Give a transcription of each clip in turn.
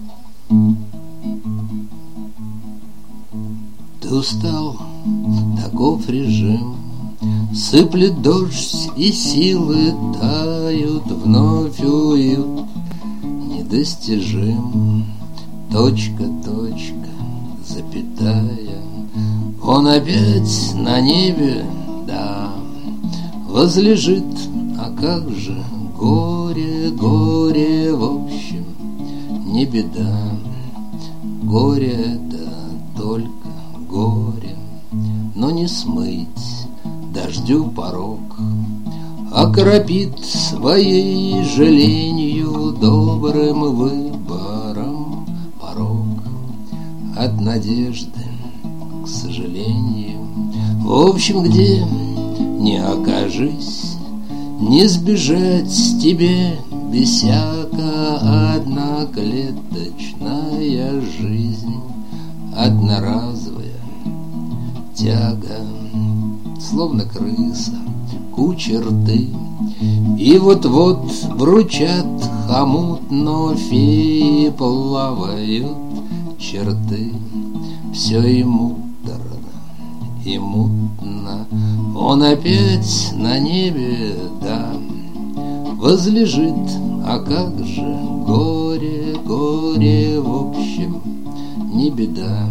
Ты устал, таков режим, сыплет дождь, и силы тают, вновь уют недостижим. Точка, точка, запятая, он опять на небе, да, возлежит. А как же горе, горе, в общем, не беда. Горе это только горе, но не смыть дождю порог, окропит своей жаленью добрым выбором порог. От надежды, к сожалению, в общем, где не окажись, не сбежать тебе без всяко. Одноклеточная жизнь, одноразовая тяга, словно крыса, кучер ты. И вот-вот вручат хомут, но феи плавают черты. Все и муторно, и мутно, он опять на небе, да, возлежит. А как же горе, горе, в общем, не беда.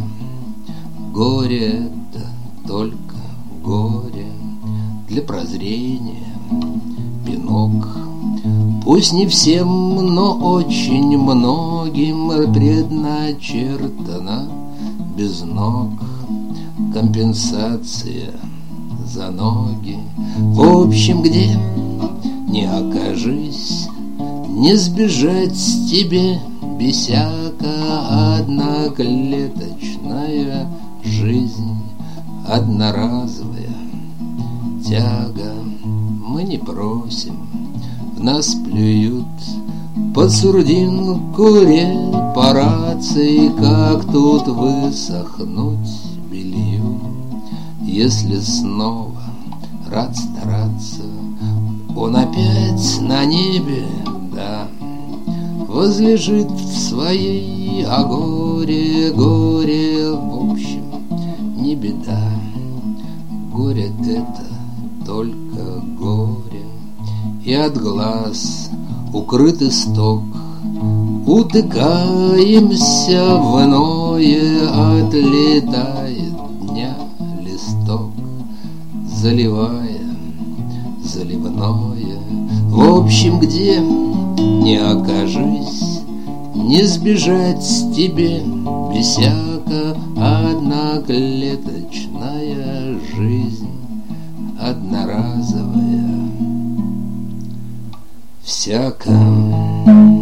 Горе это только горе, для прозрения пинок. Пусть не всем, но очень многим предначертана без ног компенсация за ноги. В общем, где не окажись, не сбежать тебе без всяко. Одноклеточная жизнь, одноразовая тяга. Мы не просим, в нас плюют под сурдинку репарации. Как тут высохнуть белью, если снова рад стараться? Он опять на небе, да, возлежит в своей. А горе, горе, в общем, не беда. Горе это только горе, и от глаз укрыт исток. Утыкаемся в иное, отлетает дня листок, заливая заливное. В общем, где не окажись, не сбежать тебе без всяко. Одноклеточная жизнь, одноразовая всяко.